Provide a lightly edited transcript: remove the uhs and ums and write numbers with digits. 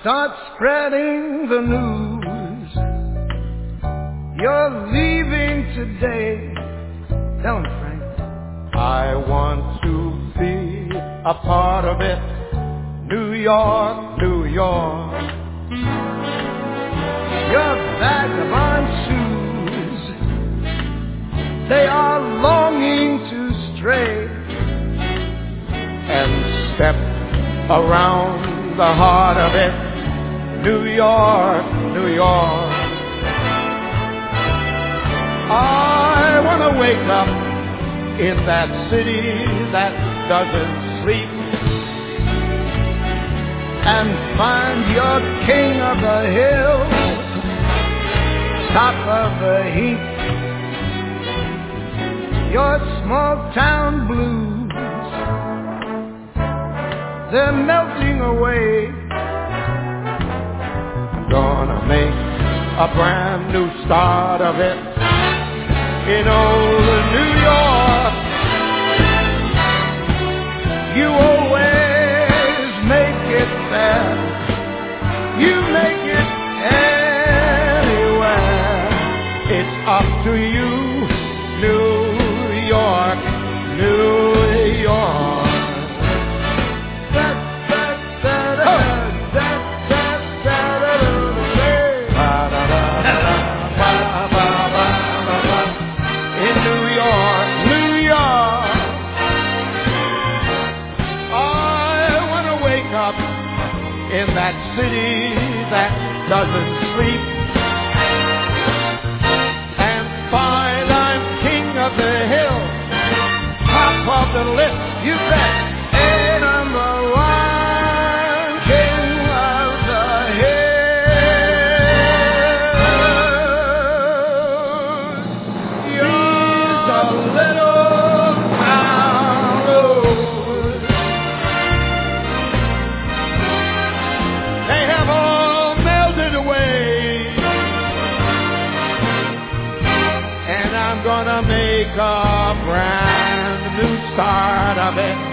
Start spreading the news. You're leaving today. Tell him, Frank. I want to be a part of it. New York, New York. Your vagabond shoes, they are longing to stray and step around the heart of it. New York, New York. I want to wake up in that city that doesn't sleep and find your king of the hill, top of the heap. Your small town blues, they're melting away. I'm gonna make a brand new start of it in old New York. You always make it there. You make it anywhere. It's up to you, New York, New York. In New York, New York. I want to wake up in that city that doesn't sleep and find I'm king of the hill, top of the list, you bet. A number one king of the hill. You're a little town road. They have all melted away, and I'm gonna make a brand new start of it